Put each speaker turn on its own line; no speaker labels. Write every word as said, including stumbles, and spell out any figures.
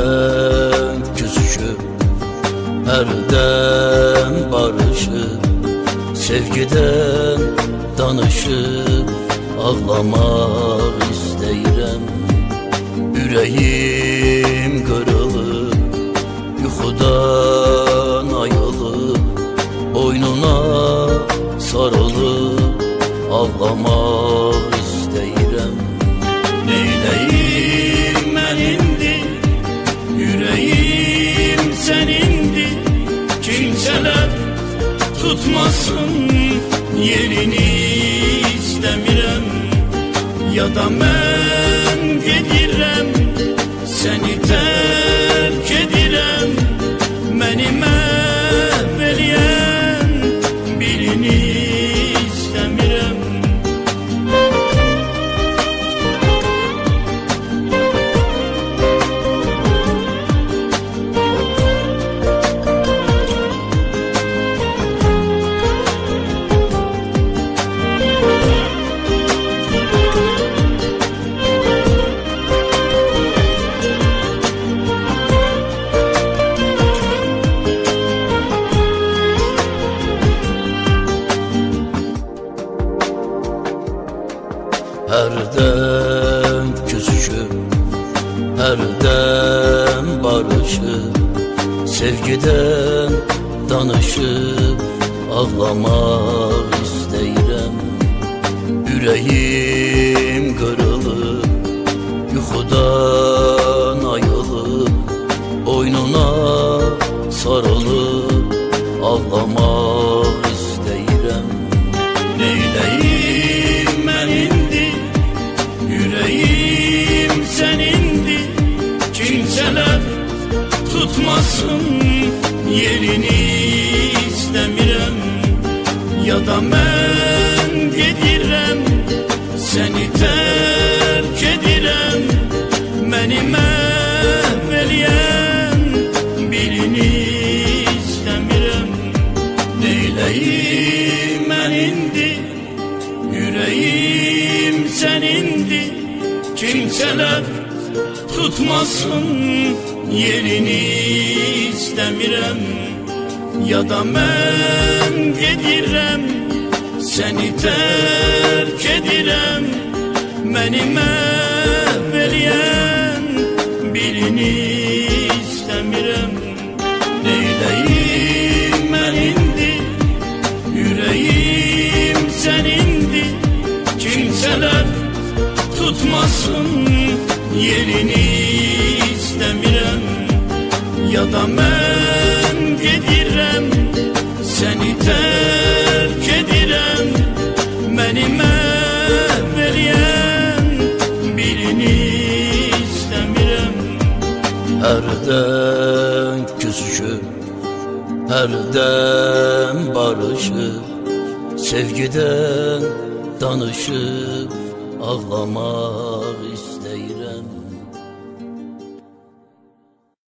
Herden küsüşüp, herden barışıp, sevgiden danışıp ağlamak istəyirəm. Ürəyim qırılıb, yuxudan ayılıb, boynuna sarılıb ağlamaq istəyirəm.
Neyləyim mən indi, ürəyim sənindir. Kimsələr tutmasın yerini istəmirəm. Ya da mən gedirəm, səni tərk edirəm. Məni məhv eləyən birini istəmirəm.
Herden küsüşüp, herden barışıp, sevgiden danışıp ağlamak istəyirəm. Ürəyim qırılıb, yuxudan ayılıb, boynuna sarılıb ağlamaq istəyirəm.
Neyləyim mən indi, ürəyim sənindir. Kimsələr tutmasın yerini istəmirəm. Ya da mən gedirəm, səni tərk edirəm. Məni məhv eləyən birini istəmirəm. Neyləyim mən indi, ürəyim sənindir. Kimsələr tutmasın yerini istəmirəm. Ya da mən gedirəm, səni tərk edirəm. Məni məhv eləyən birini istəmirəm. Neyləyim mən indi, ürəyim sənindir. Kimsələr tutmasın yerini istəmirəm. Ya da mən gedirəm, səni tərk edirəm. Məni məhv eləyən birini istəmirəm.
Herden küsüşüp, herden barışıp, sevgiden danışıp ağlamak istəyirəm.